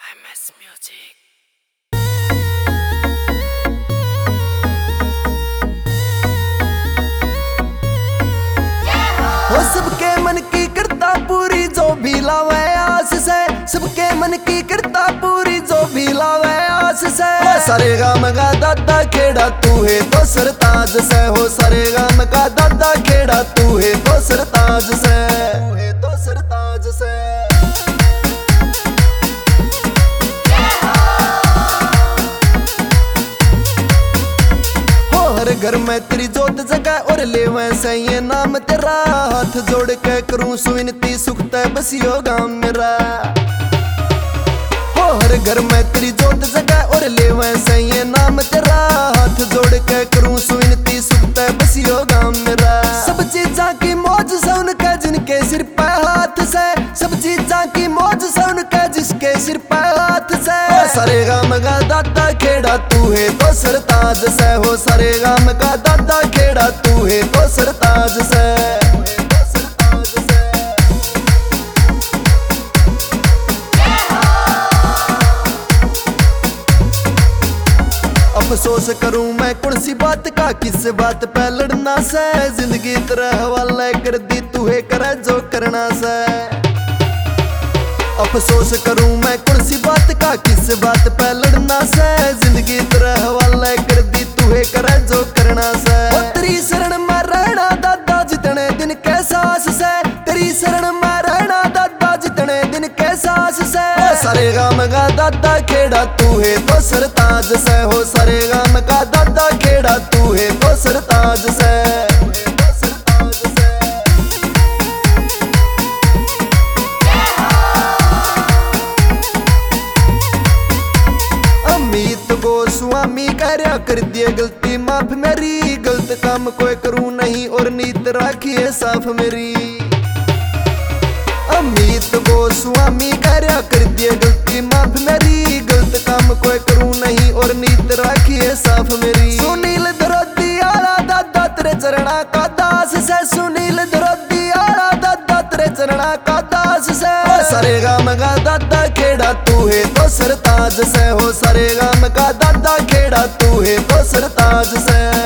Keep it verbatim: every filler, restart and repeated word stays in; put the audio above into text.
M S music. वो सबके मन की करता पूरी जो भी लावे आस से, सबके मन की करता पूरी जो भी लावे आस से। सारे गाम का दादा खेड़ा तू है तो सरताज से, हो सारे गाम का दादा खेड़ा तू है तो सरताज से, तू है तो सरताज से। हर घर में तेरी जोत जगह और ले वैसे ये नाम तेरा, हाथ जोड़ के करूं सुविनती सुखता बसियो गाम मेरा। हो हर घर में तेरी जोत जगह और ले वैसे ये नाम तेरा, हाथ जोड़ के करूं सुविनती सुखता बसियो गाम मेरा। सब चीजा की मौज सौन का जिनके सिर पे हाथ से, सब चीजा की मौज सौन का जिसके सिर पे हाथ से। सारे गाम का दादा खेड़ा तू है तो सरताज से, हो सारे गाम का दादा खेड़ा तू है तो सरताज से। अफसोस करूं मैं कौन सी बात का, किस बात पे लड़ना से। जिंदगी तेरा हवाले कर दी तू है करे जो करना से। अफसोस करूं मैं कौन सी बात का, किस बात पे लड़ना से। जिंदगी तेरा हवाले कर दी तू है करे जो करना से। तेरी शरण में रहना दादा जितने दिन के सांस से, तेरी शरण में रहना दादा जितने दिन के सांस से। सारे गाम का दादा खेड़ा तू है तो सरताज से, हो सारे गाम का दादा खेड़ा तू है तो सरताज से। स्वामी कार्या कर दिए गलती माफ मेरी, गलत काम कोई करूं नहीं और नीत राखिए साफ मेरी। अमित गोस्वामी कार्या कर दिए गलती माफ मेरी, गलत काम कोई करूं नहीं और नीत राखिए साफ मेरी। सुनील द्रोदी आला दादा तेरे चरणा का दास से, सुनील द्रोदी आला दादा तेरे चरणा का दास से। सारे गाम का दादा खेड़ा तू है तो सरताज से, हो सारे गाम का दादा खेड़ा तू है तो सरताज से।